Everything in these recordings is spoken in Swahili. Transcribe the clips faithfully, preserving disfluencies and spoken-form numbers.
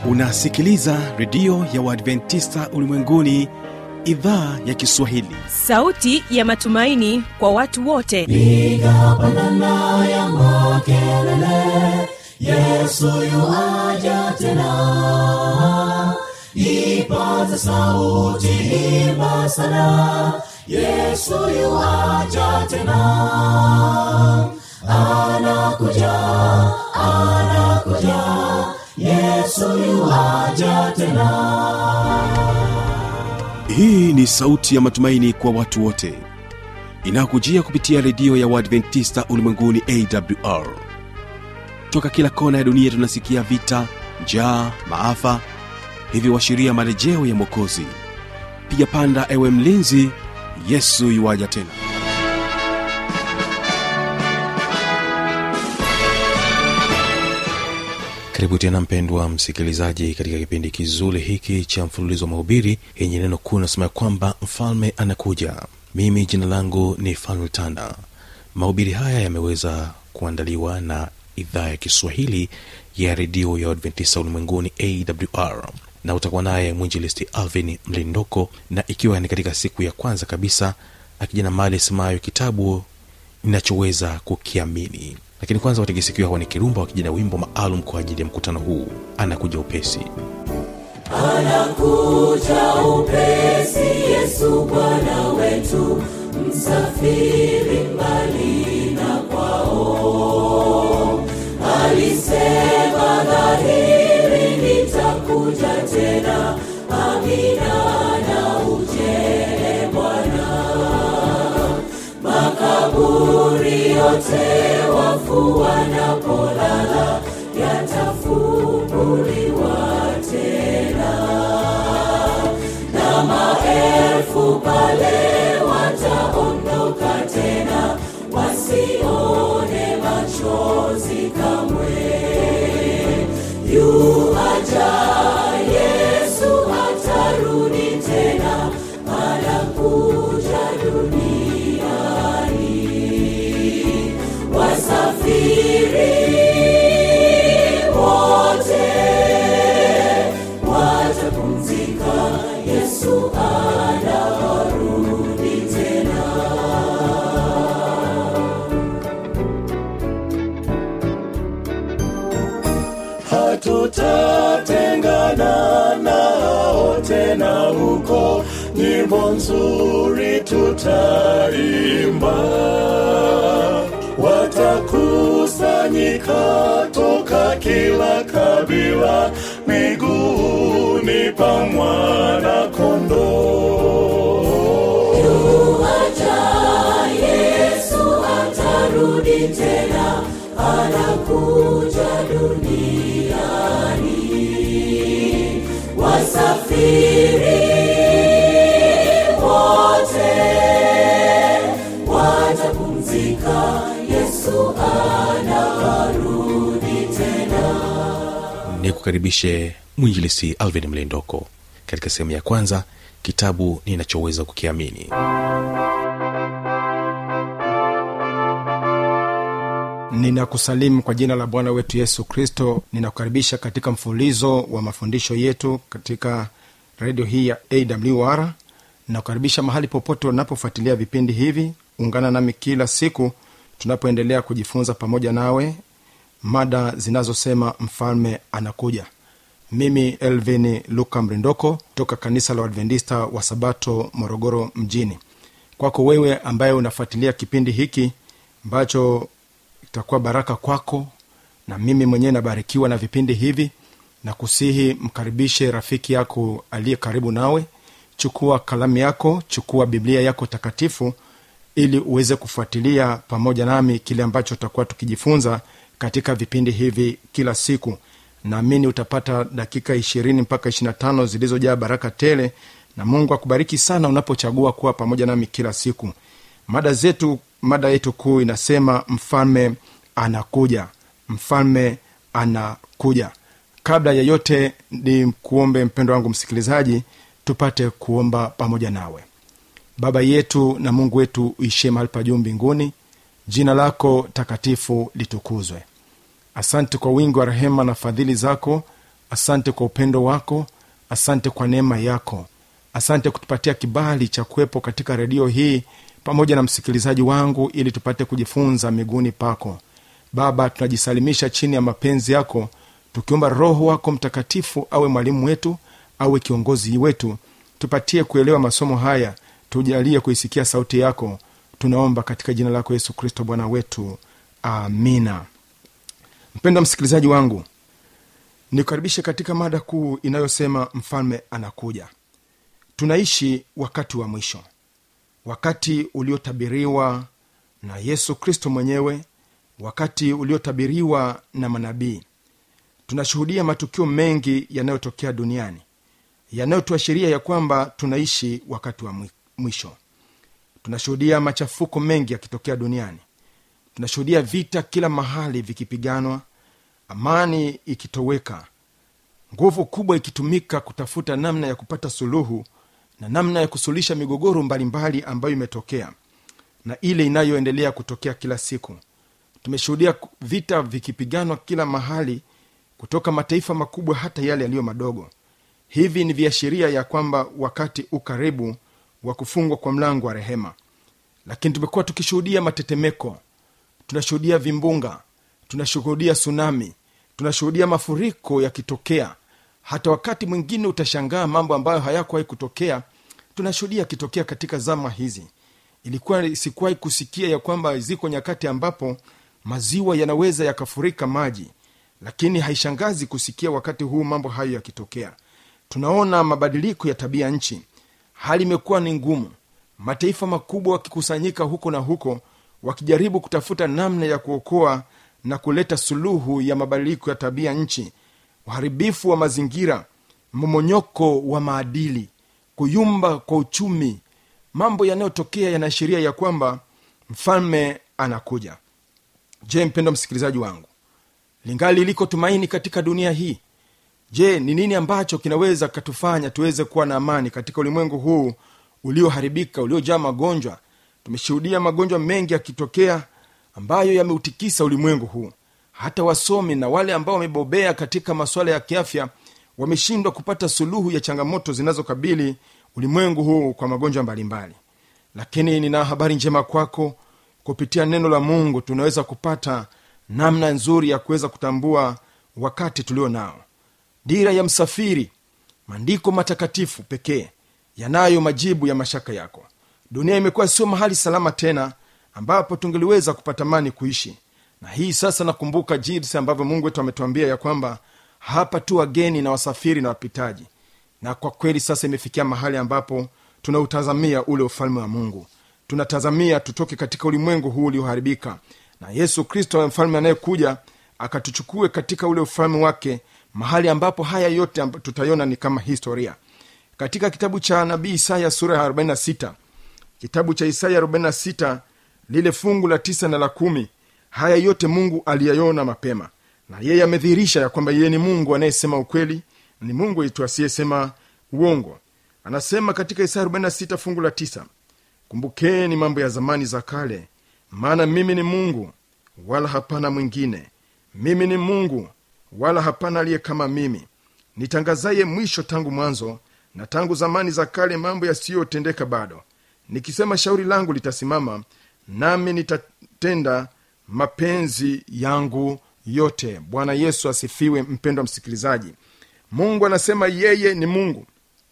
Unasikiliza redio ya Waadventista Ulimwenguni, idhaa ya Kiswahili. Sauti ya matumaini kwa watu wote. Piga pandana ya makelele, Yesu yu aja tena. Ipaza sauti, imba sana, Yesu yu aja tena. Anakuja, anakuja, Yesu yu aja tena. Hii ni sauti ya matumaini kwa watu wote, inakujia kupitia redio ya Waadventista Ulimwenguni A W R. Toka kila kona ya dunia tunasikia vita, njaa, maafa, hivyo washiria marejeo ya Mwokozi. Piga panda ewe mlinzi, Yesu yuaja tena. Karibu tena mpendwa msikilizaji katika kipindi kizuri hiki cha mfululizo wa mahubiri yenye neno kuu nasema kwamba mfalme anakuja. Mimi jina langu ni Fanuel Tanda. Mahubiri haya yameweza kuandaliwa na idhaa ya Kiswahili ya redio ya Adventista Ulimwenguni A W R, na utakuwa naye mwinjilisti Alvin Mlindoko, na ikiwa ni katika siku ya kwanza kabisa akijana mali semayo kitabu ninachoweza kukiamini. Lakini kwanza wategesikiwa hawa ni Kirumba wakijina wimbo maalum kwa ajili ya mkutano huu. Anakuja upesi, anakuja upesi, Yesu Bwana wetu, msafiri mbali na kwao. Alisema dhahiri, nitakuja tena, amina na uje Bwana. Makaburi yote wafu wanapolala yatafunguliwa tena, na maelfu pale wataondoka tena, wasione machozi kamwe. Yu aja Yesu, atarudi tena, anakuja duniani. Wasafiri wote watapumzika, Yesu anarudi tena. Hatutatengana nao tena huko, nyimbo nzuri tutaimba. Watakusanyika toka kila kabila, miguuni pa mwana kondoo. Yu aja Yesu, atarudi tena, anakuja duniani. Wasafiri wote watapumzika, Yesu anarudi tena. ni kukaribishe mwinjilisi Alvin Mlindoko katika sehemu ya kwanza, kitabu ninachoweza kukiamini. Ninakusalimu kwa jina la Bwana wetu Yesu Kristo. Ninakukaribisha katika mfululizo wa mafundisho yetu katika radio hii ya A W R. Ninakukaribisha mahali popote unapofuatilia vipindi hivi. Ungana nami kila siku tunapoendelea kujifunza pamoja nawe mada zinazosema mfalme anakuja. Mimi Elvin Luka Mrindoko toka kanisa la Adventista wa Sabato Morogoro mjini. Kwako wewe ambaye unafuatilia kipindi hiki ambacho itakuwa baraka kwako, na mimi mwenyewe nabarikiwa na vipindi hivi, na kusihi mkaribishe rafiki yako aliye karibu nawe. Chukua kalamu yako, chukua Biblia yako takatifu ili uweze kufuatilia pamoja nami kile ambacho tutakuwa tukijifunza katika vipindi hivi kila siku. Naamini utapata dakika ishirini mpaka ishirini na tano zilizojaa baraka tele, na Mungu akubariki sana unapochagua kuwa pamoja nami kila siku. Mada zetu, mada yetu kuu inasema mfalme anakuja. Mfalme anakuja. Kabla ya yote ni kuombe mpendo wangu msikilizaji, tupate kuomba pamoja nawe. Baba yetu na Mungu wetu uishie mahali pa juu mbinguni, jina lako takatifu litukuzwe. Asante kwa wingi wa rehema na fadhili zako asante kwa upendo wako, asante kwa neema yako, asante kutupatia kibali cha kuwepo katika redio hii pamoja na msikilizaji wangu ili tupate kujifunza miguuni pako. Baba, tunajisalimisha chini ya mapenzi yako, tukiomba Roho wako Mtakatifu awe mwalimu wetu, awe kiongozi wetu, tupatie kuelewa masomo haya, tujalie kuisikia sauti yako. Tunaomba katika jina lako Yesu Kristo Bwana wetu, amina. Mpendwa msikilizaji wangu, nikukaribishe katika mada kuu inayosema mfalme anakuja. Tunaishi wakati wa mwisho, wakati uliotabiriwa na Yesu Kristo mwenyewe, wakati uliotabiriwa na manabii. Tunashuhudia matukio mengi yanayotokea duniani, yanayotuashiria ya kwamba tunaishi wakati wa mwisho. Tunashuhudia machafuko mengi yakitokea duniani. Tunashuhudia vita kila mahali vikipiganwa, amani ikitoweka, nguvu kubwa ikitumika kutafuta namna ya kupata suluhu na namna ya kusuluhisha migogoro mbalimbali ambayo imetokea na ile inayoendelea kutokea kila siku. Tumeshuhudia vita vikipiganwa kila mahali, kutoka mataifa makubwa hata yale yaliyo madogo. Hivi ni viashiria ya kwamba wakati ukaribu wa kufungwa kwa mlango wa rehema. Lakini tumekuwa tukishuhudia matetemeko, tunashuhudia vimbunga, tunashuhudia tsunami, tunashuhudia mafuriko yakitokea. Hata wakati mwingine utashangaa mambo ambayo hayakuwahi kutokea tunashuhudia kitokea katika zama hizi. Ilikuwa sikuwahi kusikia ya kwamba ziko nyakati ambapo maziwa yanaweza yakafurika maji, lakini haishangazi kusikia wakati huu mambo hayo yakitokea. Tunaona mabadiliko ya tabia nchi. Hali imekuwa ni ngumu, mataifa makubwa wakikusanyika huko na huko wakijaribu kutafuta namna ya kuokoa na kuleta suluhu ya mabadiliko ya tabia nchi, uharibifu wa mazingira, mmomonyoko wa maadili, kuyumba kwa uchumi. Mambo yanayotokea yanaashiria ya kwamba mfalme anakuja. Je, mpendwa msikilizaji wangu, lingali liko tumaini katika dunia hii? Je, ni nini ambacho kinaweza katufanya tuweze kuwa na amani katika ulimwengu huu ulioharibika, uliojaa magonjwa? Tumeshuhudia magonjwa mengi yakitokea ambayo yameutikisa ulimwengu huu. Hata wasomi na wale ambao wamebobea katika masuala ya kiafya wameshindwa kupata suluhu ya changamoto zinazokabili ulimwengu huu kwa magonjwa mbalimbali. Lakini nina habari njema kwako. Kupitia neno la Mungu tunaweza kupata namna nzuri ya kuweza kutambua wakati tulio nao. Dira ya msafiri, maandiko matakatifu pekee yanayo majibu ya mashaka yako. Dunia imekuwa sio mahali salama tena ambapo tungeliweza kupata amani kuishi. Na hii sasa nakumbuka jinsi ambavyo Mungu wetu ametuambia ya kwamba hapa tu wageni na wasafiri na wapitaji. Na kwa kweli sasa imefikia mahali ambapo tunautazamia ule ufalme wa Mungu. Tunatazamia tutoke katika ulimwengu huu ulioharibika, na Yesu Kristo mfalme anayekuja akatuchukue katika ule ufalme wake, mahali ambapo haya yote tutayona ni kama historia. Katika kitabu cha nabii Isaya sura ya arobaini na sita, kitabu cha Isaya arobaini na sita lile fungu la tisa na la kumi, haya yote Mungu aliyayona mapema, na yeye amedhihirisha ya kwamba yeye ni Mungu anayesema ukweli, ni Mungu yetu asiyesema uongo. Anasema katika Isaya arobaini na sita fungu la tisa, kumbukeni mambo ya zamani za kale, maana mimi ni Mungu wala hapana mwingine, mimi ni Mungu wala hapana aliye kama mimi, nitangazaye mwisho tangu mwanzo, na tangu zamani za kale mambo yasiyotendeka bado. Nikisema shauri langu litasimama, nami nitatenda mapenzi yangu yote. Bwana Yesu asifiwe. Mpendwa msikilizaji, Mungu anasema yeye ni Mungu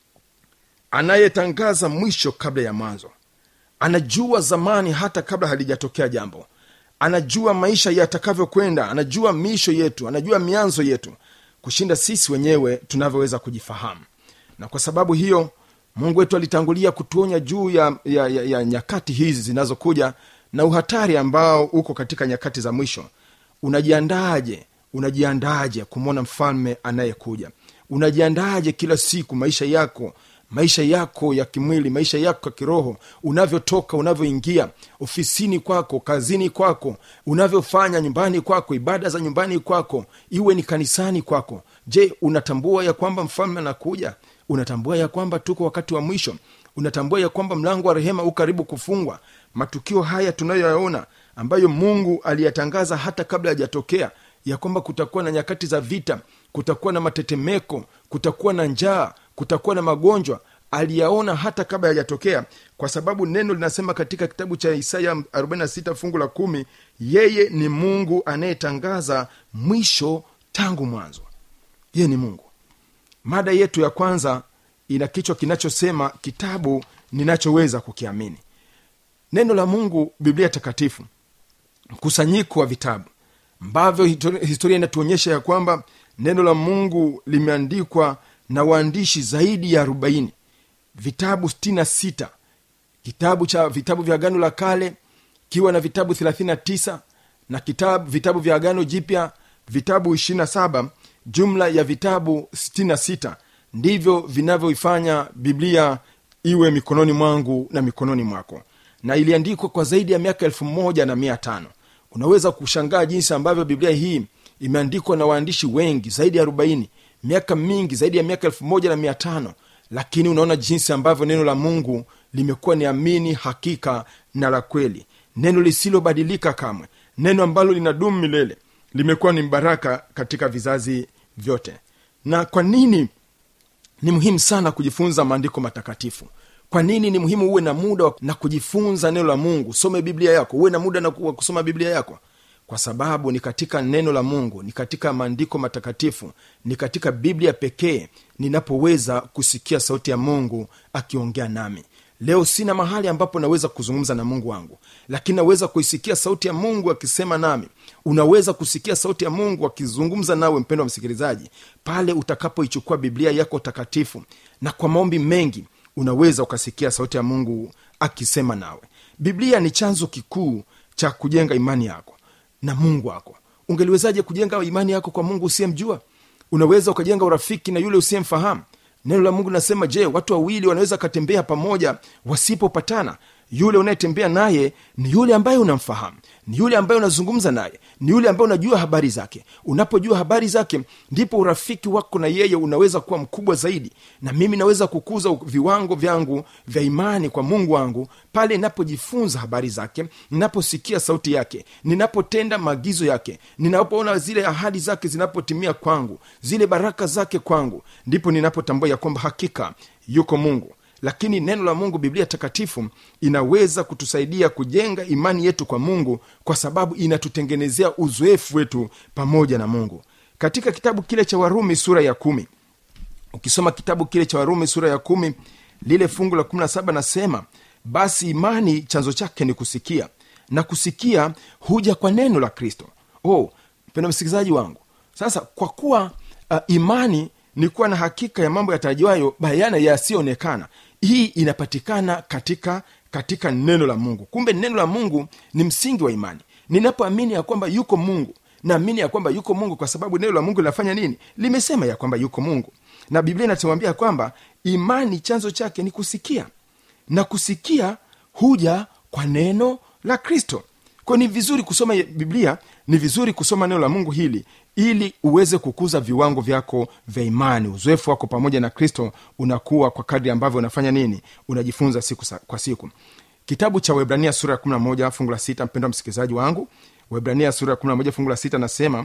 anayetangaza mwisho kabla ya mwanzo. Anajua zamani hata kabla halijatokea jambo. Anajua maisha yatakavyokwenda, anajua miisho yetu, anajua mianzo yetu kushinda sisi wenyewe tunavyoweza kujifahamu. Na kwa sababu hiyo Mungu wetu alitangulia kutuonya juu ya, ya, ya, ya nyakati hizi zinazokuja na uhatari ambao uko katika nyakati za mwisho. Unajiandaje? Unajiandaje kumwona mfalme anayekuja? Unajiandaje kila siku maisha yako, maisha yako ya kimwili, maisha yako ya kiroho, unavyotoka, unavyoingia ofisini kwako, kazini kwako, unavyofanya nyumbani kwako, ibada za nyumbani kwako, iwe ni kanisani kwako? Je, unatambua ya kwamba mfalme anakuja? Unatambua ya kwamba tuko wakati wa mwisho? Unatambua ya kwamba mlango wa rehema uko karibu kufungwa? Matukio haya tunayoyaona ambayo Mungu aliyatangaza hata kabla hajatokea, ya kwamba kutakuwa na nyakati za vita, kutakuwa na matetemeko, kutakuwa na njaa, kutakuwa na magonjwa. Aliyaona hata kabla hayajatokea, kwa sababu neno linasema katika kitabu cha Isaya arobaini na sita fungu la kumi, yeye ni Mungu anayetangaza mwisho tangu mwanzo. Yeye ni Mungu. Mada yetu ya kwanza ina kichwa kinachosema kitabu ninachoweza kukiamini. Neno la Mungu, Biblia takatifu, mkusanyiko wa vitabu ambavyo historia inatuonyesha ya kwamba neno la Mungu limeandikwa na waandishi zaidi ya arobaini, vitabu sitini na sita, kitabu cha vitabu vya Agano la Kale kiwa na vitabu thelathini na tisa, na kitabu vitabu vya Agano Jipya vitabu ishirini na saba. Jumla ya vitabu sitini na sita ndivyo vinavyoifanya Biblia iwe mikononi mwangu na mikononi mwako, na iliandikwa kwa zaidi ya miaka elfu moja na mia tano. Unaweza kushangaa jinsi ambavyo Biblia hii imeandikwa na waandishi wengi zaidi ya arobaini, miaka mingi zaidi ya miaka elfu moja na mia tano, lakini unaona jinsi ambavyo neno la Mungu limekuwa ni amini, hakika na la kweli, neno lisilobadilika kamwe, neno ambalo linadumu milele, limekuwa ni baraka katika vizazi vyote. Na kwa nini ni muhimu sana kujifunza maandiko matakatifu? Kwa nini ni muhimu uwe na muda na kujifunza neno la Mungu? Some Biblia yako, uwe na muda na kusoma Biblia yako, kwa sababu ni katika neno la Mungu, ni katika maandiko matakatifu, ni katika Biblia pekee ninapoweza kusikia sauti ya Mungu akiongea nami. Leo sina mahali ambapo naweza kuzungumza na Mungu wangu, lakini naweza kuisikia sauti ya Mungu akisema nami. Unaweza kusikia sauti ya Mungu akizungumza nawe, mpendwa msikilizaji, pale utakapoichukua Biblia yako takatifu, na kwa maombi mengi unaweza ukasikia sauti ya Mungu akisema nawe. Biblia ni chanzo kikuu cha kujenga imani yako na Mungu wako. Ungeliwezaje kujenga imani yako kwa Mungu usiyemjua? Unaweza ukajenga urafiki na yule usiyemfahamu. Neno la Mungu nasema, je, watu wawili wanaweza katembea pamoja wasipopatana? Yule unayetembea naye ni yule ambaye unamfahamu, ni yule ambaye unazungumza naye, ni yule ambaye unajua habari zake. Unapojua habari zake, ndipo urafiki wako na yeye unaweza kuwa mkubwa zaidi. Na mimi naweza kukuza viwango vyangu vya imani kwa Mungu wangu pale ninapojifunza habari zake, ninaposikia sauti yake, ninapotenda maagizo yake, ninapoona zile ahadi zake zinapotimia kwangu, zile baraka zake kwangu, ndipo ninapotambua ya kwamba hakika yuko Mungu. Lakini neno la Mungu, Biblia takatifu, inaweza kutusaidia kujenga imani yetu kwa Mungu, kwa sababu inatutengenezea uzoefu wetu pamoja na Mungu. Katika kitabu kile cha Warumi sura ya kumi, ukisoma kitabu kile cha Warumi sura ya kumi, lile fungu la kumi na saba nasema, basi imani chanzo chake ni kusikia, na kusikia huja kwa neno la Kristo. Oh, mpendwa msikilizaji wangu, sasa kwa kuwa uh, imani ni kuwa na hakika ya mambo yatarajiwayo, bayana yasiyoonekana, hii inapatikana katika katika neno la Mungu. Kumbe neno la Mungu ni msingi wa imani. Ninapoamini ya kwamba yuko Mungu, naamini ya kwamba yuko Mungu kwa sababu neno la Mungu linafanya nini? Limesema ya kwamba yuko Mungu. Na Biblia inatuambia kwamba imani chanzo chake ni kusikia, na kusikia huja kwa neno la Kristo. Kwa ni vizuri kusoma Biblia, ni vizuri kusoma neno la Mungu hili ili uweze kukuza viwango vyako vya imani. Uzoefu wako pamoja na Kristo unakuwa kwa kadri ambavyo unafanya nini? Unajifunza siku kwa siku. Kitabu cha Waebrania sura ya kumi na moja fungu la sita, mpendwa msikilizaji wangu, Waebrania sura ya kumi na moja fungu la sita nasema,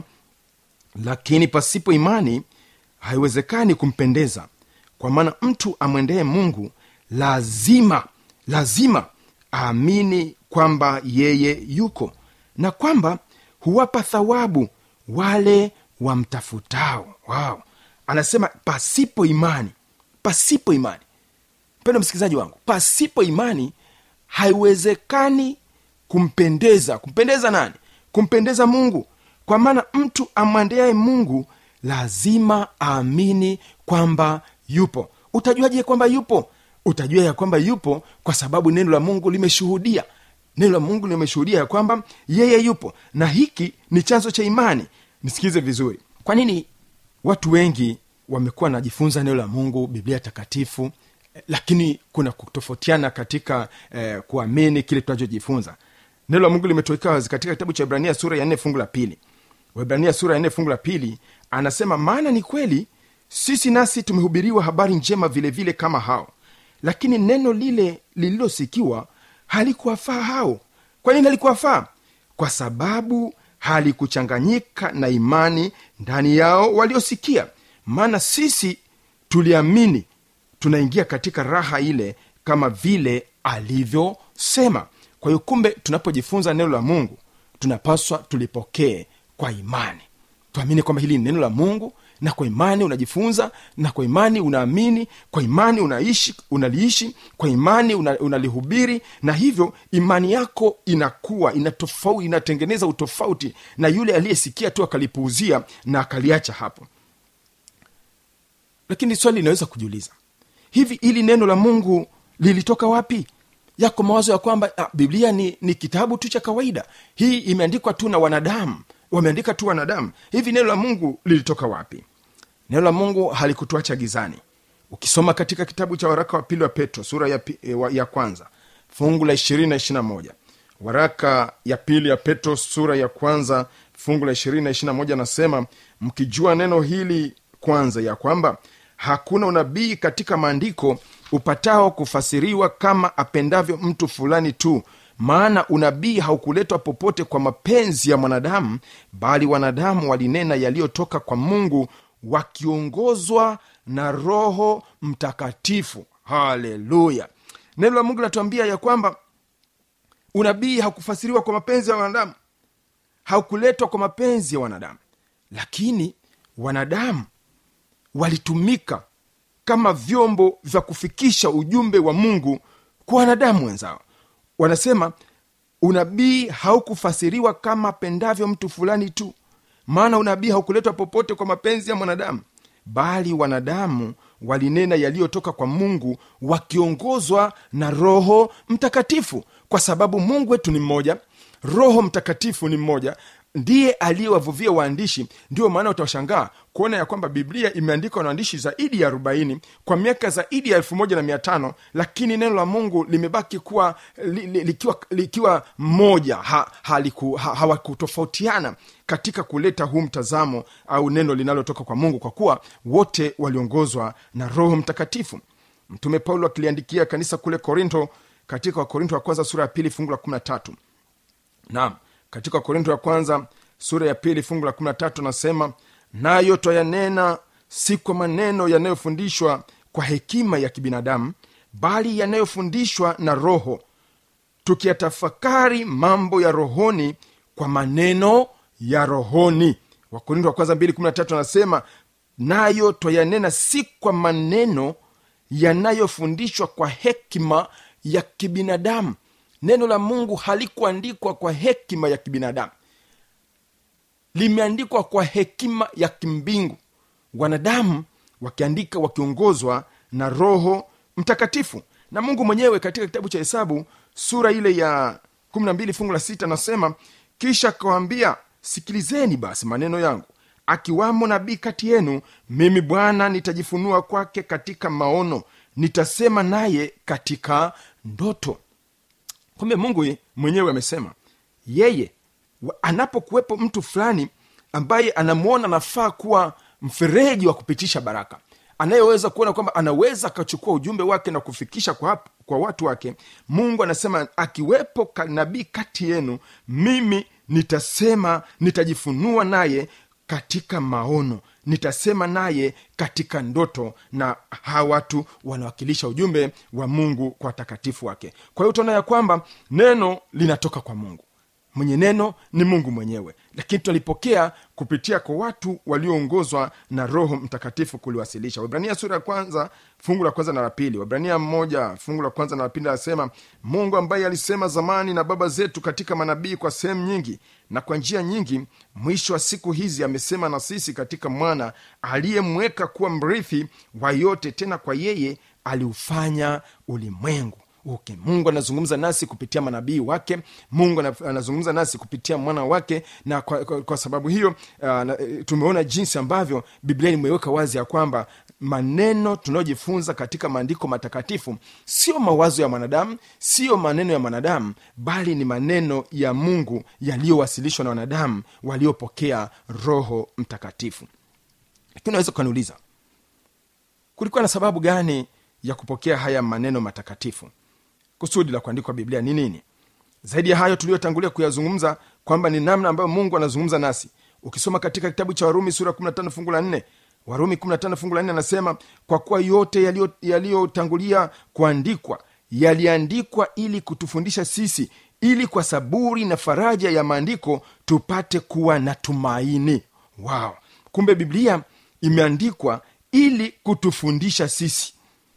lakini pasipo imani haiwezekani kumpendeza, kwa maana mtu amwendee Mungu lazima lazima aamini kwamba yeye yuko, na kwamba huwapa thawabu wale wamtafutao. Wow. Anasema pasipo imani, pasipo imani. Mpendwa msikilizaji wangu, pasipo imani haiwezekani kumpendeza. Kumpendeza nani? Kumpendeza Mungu. Kwa maana mtu amwandeaye Mungu lazima aamini kwamba yupo. Utajuaje kwamba yupo? Utajua ya kwamba yupo kwa sababu neno la Mungu limeshuhudia. Neno la Mungu limeshuhudia ya kwamba yeye yupo, na hiki ni chanzo cha imani. Nisikize vizuri. Kwa nini watu wengi wamekuwa najifunza neno la Mungu, Biblia takatifu, lakini kuna kutofautiana katika eh, kuamini kile tunachojifunza? Neno la Mungu limetoweka wazi katika kitabu cha Waebrania sura ya nne fungu la pili. Waebrania sura ya nne fungu la pili anasema, maana ni kweli sisi nasi tumehubiriwa habari njema vile vile kama hao, lakini neno lile lililosikiwa halikuwafaa hao. Kwa nini halikuwafaa? Kwa sababu halikuchanganyika na imani ndani yao waliosikia. Maana sisi tuliamini, tunaingia katika raha ile kama vile alivyosema. Kwa hiyo kumbe, tunapojifunza neno la Mungu tunapaswa tulipokee kwa imani. Tuamini kwamba hili ni neno la Mungu, na kwa imani unajifunza, na kwa imani unaamini, kwa imani unaishi, unaliishi, kwa imani una, unalihubiri, na hivyo imani yako inakuwa inatofauti, inatengeneza utofauti na yule aliyesikia tu akalipuuzia na akaliacha hapo. Lakini swali linaweza kujiuliza, hivi ili neno la Mungu lilitoka wapi? Yako mawazo ya kwamba ah, Biblia ni, ni kitabu tu cha kawaida, hii imeandikwa tu na wanadamu, wameandika tu wanadamu. Hivi neno la Mungu lilitoka wapi? Neno la Mungu halikutuacha gizani. Ukisoma katika kitabu cha waraka wa pili wa Petro sura ya, ya kwanza fungu la ishirini na ishirini na moja, waraka ya pili ya Petro sura ya kwanza fungu la ishirini na ishirini na moja, nasema, mkijua neno hili kwanza, ya kwamba hakuna unabii katika maandiko upatao kufasiriwa kama apendavyo mtu fulani tu. Maana unabii haukuletwa popote kwa mapenzi ya mwanadamu, bali wanadamu walinena yaliyotoka kwa Mungu wakiongozwa na Roho Mtakatifu. Haleluya! Neno la Mungu linatuambia ya kwamba unabii haukufasiriwa kwa mapenzi ya wanadamu, haukuletwa kwa mapenzi ya wanadamu, lakini wanadamu walitumika kama vyombo vya kufikisha ujumbe wa Mungu kwa wanadamu wenzao. Wanasema unabii haukufasiriwa kama pendavyo mtu fulani tu, maana unabii haukuletwa popote kwa mapenzi ya mwanadamu, bali wanadamu walinena yaliyotoka kwa Mungu wakiongozwa na Roho Mtakatifu. Kwa sababu Mungu wetu ni mmoja, Roho Mtakatifu ni mmoja, ndiye aliyewavuvia waandishi. Ndio maana utawashangaa kuona ya kwamba Biblia imeandikwa na waandishi zaidi ya arobaini kwa miaka zaidi ya elfu moja na mia tano, lakini neno la Mungu limebaki kuwa li, li, likiwa, likiwa moja. ha, ha, hawakutofautiana katika kuleta huu mtazamo au neno linalotoka kwa Mungu, kwa kuwa wote waliongozwa na Roho Mtakatifu. Mtume Paulo akiliandikia kanisa kule Korinto, katika Wakorinto wa kwanza sura ya pili fungu la kumi na tatu. Naam, katika Korinto ya kwanza sura ya pili fungu la kumi na tatu nasema, nayo twayanena si kwa maneno yanayofundishwa kwa hekima ya kibinadamu, bali yanayofundishwa na Roho, tukiyatafakari mambo ya rohoni kwa maneno ya rohoni. Wakorinto wa kwanza mbili kumi na tatu anasema, nayo twayanena si kwa maneno yanayofundishwa kwa hekima ya kibinadamu. Neno la Mungu halikuandikwa kwa hekima ya kibinadamu, limeandikwa kwa hekima ya kimbingu, wanadamu wakiandika wakiongozwa na Roho Mtakatifu. Na Mungu mwenyewe katika kitabu cha Hesabu sura ile ya kumi na mbili fungu la sita nasema, kisha akawaambia, sikilizeni basi maneno yangu, akiwamo nabii kati yenu, mimi Bwana nitajifunua kwake katika maono, nitasema naye katika ndoto. Kumbe Mungu mwenyewe amesema yeye anapokuwepo mtu fulani ambaye anamuona nafaa kuwa mfereji wa kupitisha baraka, anayeweza kuona kwamba anaweza akachukua ujumbe wake na kufikisha kwa, kwa watu wake, Mungu anasema akiwepo nabii kati yenu, mimi nitasema, nitajifunua naye katika maono, nitasema naye katika ndoto. Na hawa watu wanawakilisha ujumbe wa Mungu kwa watakatifu wake. Kwa hiyo utaona ya kwamba neno linatoka kwa Mungu, mwenye neno ni Mungu mwenyewe, lakini tunalipokea kupitia kwa watu walioongozwa na Roho Mtakatifu kuliwasilisha. Waebrania sura ya kwanza fungu la kwanza na la pili, Waebrania moja fungu la kwanza na la pili anasema, Mungu ambaye alisema zamani na baba zetu katika manabii kwa sehemu nyingi na kwa njia nyingi, mwisho wa siku hizi amesema na sisi katika mwana aliyemweka kuwa mrithi wa yote, tena kwa yeye aliufanya ulimwengu. Okay, Mungu anazungumza nasi kupitia manabii wake, Mungu anazungumza nasi kupitia mwana wake, na kwa, kwa, kwa sababu hiyo uh, tumeona jinsi ambavyo Biblia imeweka wazi ya kwamba maneno tunayojifunza katika maandiko matakatifu sio mawazo ya mwanadamu, sio maneno ya mwanadamu, bali ni maneno ya Mungu yaliyowasilishwa na wanadamu waliopokea Roho Mtakatifu. Lakini unaweza kuniuliza, kulikuwa na sababu gani ya kupokea haya maneno matakatifu? Kusudi la kuandikwa Biblia ni nini? Zaidi ya hayo tuliyotangulia kuyazungumza kwamba ni namna ambayo Mungu anazungumza nasi. Ukisoma katika kitabu cha Warumi sura kumi na tano fungu la nne, Warumi kumi na tano fungu la nne anasema, kwa kuwa yote yaliyotangulia kuandikwa yaliandikwa ili kutufundisha sisi, ili kwa saburi na faraja ya maandiko tupate kuwa na tumaini. Wow. Kumbe Biblia imeandikwa ili kutufundisha sisi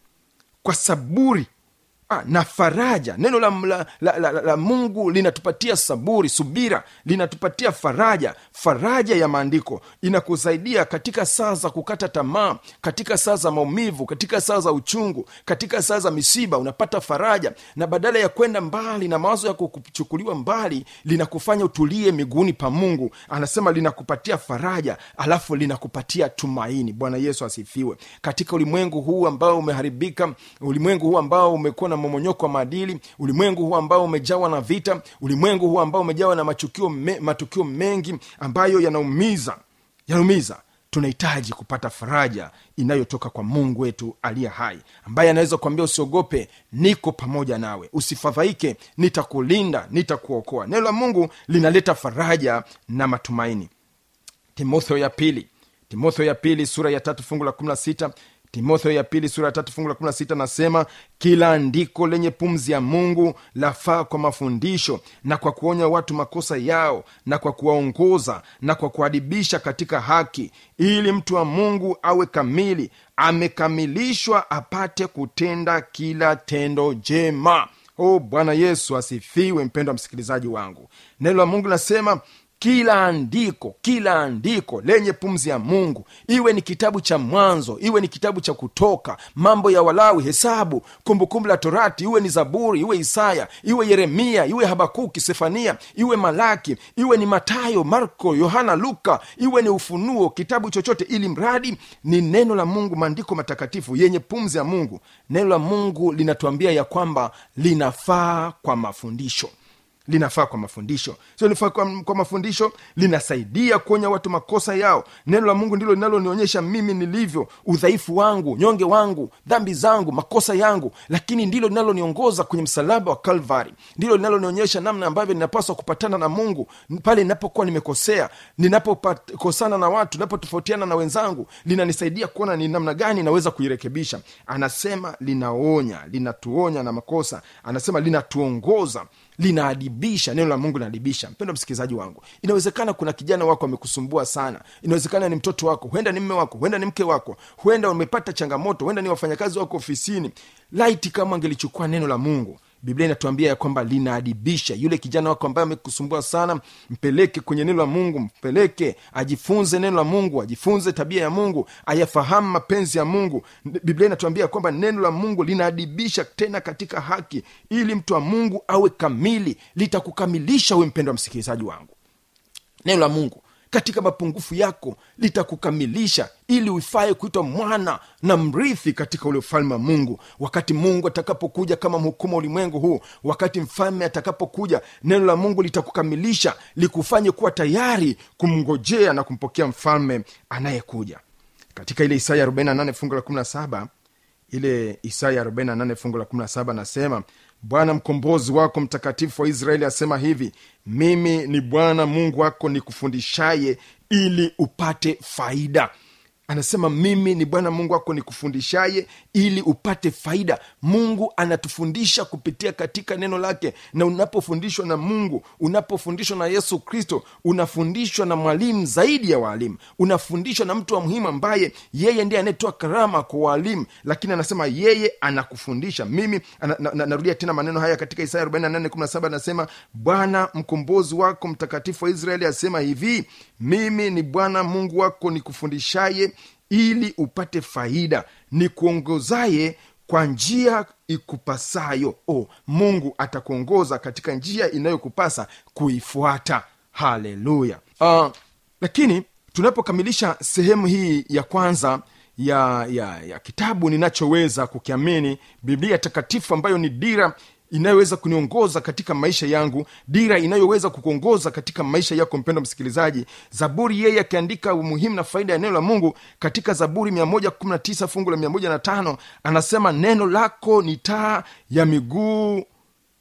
kwa saburi Ah, na faraja. Neno la, la, la, la, la Mungu linatupatia saburi, subira, linatupatia faraja. Faraja ya maandiko inakusaidia katika saa za kukata tamaa, katika saa za maumivu, katika saa za uchungu, katika saa za misiba unapata faraja, na badala ya kwenda mbali na mawazo yako kuchukuliwa mbali, linakufanya utulie miguuni pa Mungu. Anasema linakupatia faraja, alafu linakupatia tumaini. Bwana Yesu asifiwe. Katika ulimwengu huu ambao umeharibika, ulimwengu huu ambao umekuwa na momonyoko wa maadili, ulimwengu huu ambao umejawa na vita, ulimwengu huu ambao umejawa na matukio, me, matukio mengi ambayo yanaumiza yanaumiza tunahitaji kupata faraja inayotoka kwa Mungu wetu aliye hai, ambaye anaweza kuambia usiogope, niko pamoja nawe, usifadhaike, nitakulinda, nitakuokoa. Neno la Mungu linaleta faraja na matumaini. Timotheo ya pili Timotheo ya pili sura ya tatu fungu la kumi na sita Timotheo ya pili sura ya tatu fungu la kumi na sita nasema, kila andiko lenye pumzi ya Mungu lafaa kwa mafundisho na kwa kuonya watu makosa yao na kwa kuwaongoza na kwa kuadibisha katika haki, ili mtu wa Mungu awe kamili, amekamilishwa apate kutenda kila tendo jema. Oh, Bwana Yesu asifiwe. Mpendwa msikilizaji wangu, neno la Mungu nasema kila andiko, kila andiko lenye pumzi ya Mungu, iwe ni kitabu cha Mwanzo, iwe ni kitabu cha Kutoka, Mambo ya Walawi, Hesabu, Kumbukumbu la Torati, iwe ni Zaburi, iwe Isaya, iwe Yeremia, iwe Habakuki, Sefania, iwe Malaki, iwe ni Matayo, Marko, Yohana, Luka, iwe ni Ufunuo, kitabu chochote, ili mradi ni neno la Mungu, maandiko matakatifu yenye pumzi ya Mungu. Neno la Mungu linatuambia ya kwamba linafaa kwa mafundisho linafaa kwa mafundisho sio linafaa kwa, kwa mafundisho linasaidia kuonya watu makosa yao. Neno la Mungu ndilo linalonionyesha mimi nilivyo, udhaifu wangu, nyonge wangu, dhambi zangu, makosa yangu, lakini ndilo linaloniongoza kwenye msalaba wa Kalvari. Ndilo linalonionyesha namna ambavyo ninapaswa kupatana na Mungu pale ninapokuwa nimekosea, ninapokosana na watu, ninapotofautiana na wenzangu. Linanisaidia kuona ni namna gani naweza kuirekebisha. Anasema linaonya, linatuonya na makosa. Anasema linatuongoza, linaadibisha. Neno la Mungu linaadibisha. Mpendwa msikilizaji wangu, inawezekana kuna kijana wako amekusumbua sana, inawezekana ni mtoto wako, huenda ni mume wako, huenda ni mke wako, huenda umepata changamoto, huenda ni wafanyakazi wako ofisini. Laiti kama angelichukua neno la Mungu. Biblia inatuambia ya kwamba linaadibisha. Yule kijana wako ambaye amekusumbua sana, mpeleke kwenye neno la Mungu, mpeleke ajifunze neno la Mungu, ajifunze tabia ya Mungu, ayafahamu mapenzi ya Mungu. Biblia inatuambia kwamba neno la Mungu linaadibisha tena katika haki, ili mtu wa Mungu awe kamili. Litakukamilisha wewe mpendwa msikilizaji wangu. Neno la Mungu katika mapungufu yako litakukamilisha, ili uifae kuitwa mwana na mrithi katika ule ufalme wa Mungu. Wakati Mungu atakapokuja kama mhukumu ulimwengu huu, wakati mfalme atakapokuja, neno la Mungu litakukamilisha, likufanye kuwa tayari kumngojea na kumpokea mfalme anayekuja. Katika ile Isaya arobaini na nane fungu la kumi na saba, ile Isaya arobaini na nane fungu la kumi na saba nasema, Bwana mkombozi wako mtakatifu wa Israeli asema hivi, mimi ni Bwana Mungu wako nikufundishaye ili upate faida. Anasema mimi ni Bwana Mungu wako nikufundishaye ili upate faida. Mungu anatufundisha kupitia katika neno lake, na unapofundishwa na Mungu, unapofundishwa na Yesu Kristo, unafundishwa na mwalimu zaidi ya walimu, unafundishwa na mtu wa muhimu ambaye yeye ndiye anayetoa karama kwa walimu, lakini anasema yeye anakufundisha. Mimi na, na, na, narudia tena maneno haya katika Isaya arobaini na nane kumi na saba, anasema Bwana mkombozi wako mtakatifu wa Israeli asema hivi, mimi ni Bwana Mungu wako nikufundishaye ili upate faida, nikuongozaye kwa njia ikupasayo. Oh, Mungu atakuongoza katika njia inayokupasa kuifuata. Haleluya. Uh, lakini tunapokamilisha sehemu hii ya kwanza ya, ya, ya kitabu ninachoweza kukiamini, Biblia takatifu ambayo ni dira inayoweza kuniongoza katika maisha yangu, dira inayoweza kukuongoza katika maisha yako mpendwa msikilizaji. Zaburi yeye akiandika umuhimu na faida ya neno la Mungu katika Zaburi mia moja kumi na tisa fungu la mia moja na tano, anasema neno lako ni taa ya miguu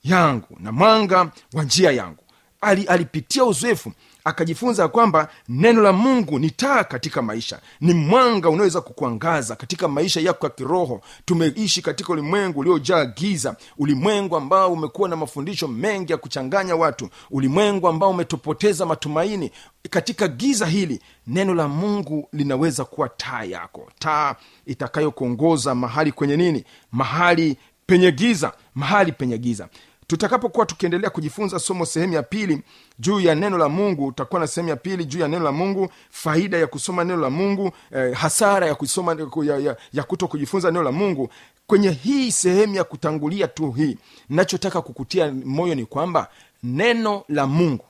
yangu na mwanga wa njia yangu. Ali, alipitia uzoefu akajifunza kwamba neno la Mungu ni taa katika maisha, ni mwanga unaweza kukuangaza katika maisha yako ya kiroho. Tumeishi katika ulimwengu uliojaa giza, ulimwengu ambao umekuwa na mafundisho mengi ya kuchanganya watu, ulimwengu ambao umetupoteza matumaini. Katika giza hili neno la Mungu linaweza kuwa taa yako, taa itakayokuongoza mahali kwenye nini? Mahali penye giza, mahali penye giza. Tutakapokuwa tukiendelea kujifunza somo sehemu ya pili juu ya neno la Mungu, utakuwa na sehemu ya pili juu ya neno la Mungu, faida ya kusoma neno la Mungu, eh, hasara ya kusoma ya, ya, ya kuto kujifunza neno la Mungu. Kwenye hii sehemu ya kutangulia tu hii, ninachotaka kukutia moyo ni kwamba neno la Mungu,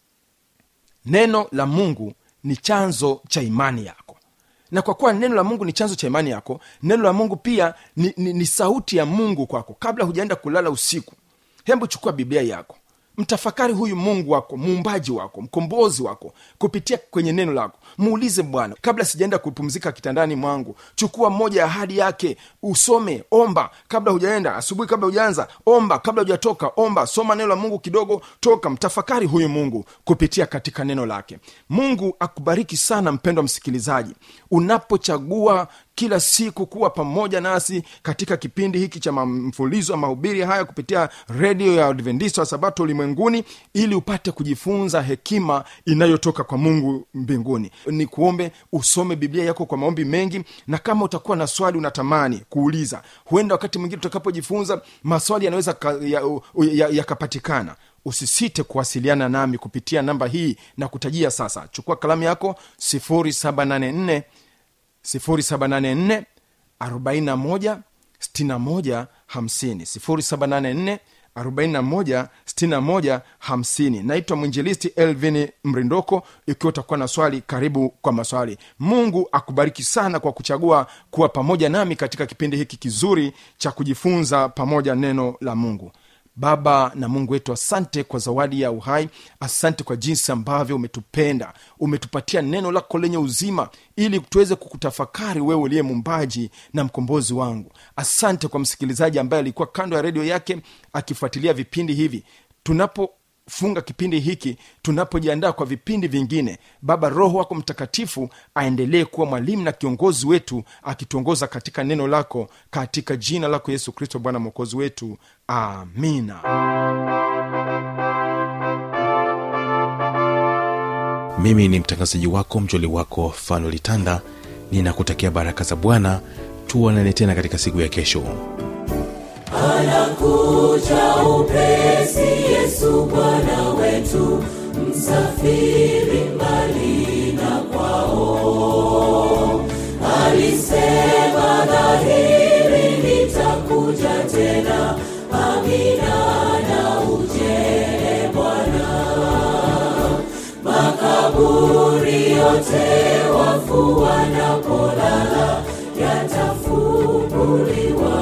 neno la Mungu ni chanzo cha imani yako. Na kwa kuwa neno la Mungu ni chanzo cha imani yako, neno la Mungu pia ni, ni, ni sauti ya Mungu kwako. Kabla hujaenda kulala usiku, hebu chukua Biblia yako, mtafakari huyu Mungu wako, muumbaji wako, mkombozi wako kupitia kwenye neno lako. Muulize Bwana, kabla sijaenda kupumzika kitandani mwangu, chukua moja ya ahadi yake, usome, omba kabla hujaenda asubuhi, kabla hujaanza omba, kabla hujatoka omba, soma neno la Mungu kidogo, toka, mtafakari huyu Mungu kupitia katika neno lake. Mungu akubariki sana mpendwa msikilizaji, unapochagua kila siku kuwa pamoja nasi katika kipindi hiki cha mfululizo wa mahubiri haya kupitia redio ya Adventista wa Sabato ulimwenguni, ili upate kujifunza hekima inayotoka kwa Mungu mbinguni. Ni kuombe usome Biblia yako kwa maombi mengi, na kama utakuwa na swali unatamani kuuliza, huenda wakati mwingine tutakapojifunza maswali yanaweza yakapatikana, ya, ya usisite kuwasiliana nami kupitia namba hii na kutajia sasa. Chukua kalamu yako sifuri saba nane nne sifuri saba nane nne arobaini na moja sitini na moja hamsini, sifuri saba nane nne arobaini na moja sitini na moja hamsini. Naitwa mwinjilisti Elvin Mrindoko. Ikiwa utakuwa na swali, karibu kwa maswali. Mungu akubariki sana kwa kuchagua kuwa pamoja nami katika kipindi hiki kizuri cha kujifunza pamoja neno la Mungu. Baba na Mungu wetu, asante kwa zawadi ya uhai. Asante kwa jinsi ambavyo umetupenda, umetupatia neno lako lenye uzima ili tuweze kukutafakari wewe uliye muumbaji na mkombozi wangu. Asante kwa msikilizaji ambaye alikuwa kando ya redio yake akifuatilia vipindi hivi. Tunapofunga kipindi hiki, tunapojiandaa kwa vipindi vingine, Baba, Roho wako Mtakatifu aendelee kuwa mwalimu na kiongozi wetu, akituongoza katika neno lako, katika jina lako Yesu Kristo Bwana Mwokozi wetu. Amina. Mimi ni mtangazaji wako, mjoli wako Fanuel Tanda. Ninakutakia baraka za Bwana. Tuonane tena katika siku ya kesho. Anakuja upesi Yesu Bwana wetu, msafiri mbali na kwao. Alisema dhahiri, nitakuja tena. Amina na uje Bwana. Makaburi yote wafu wanapolala yatafunguliwa.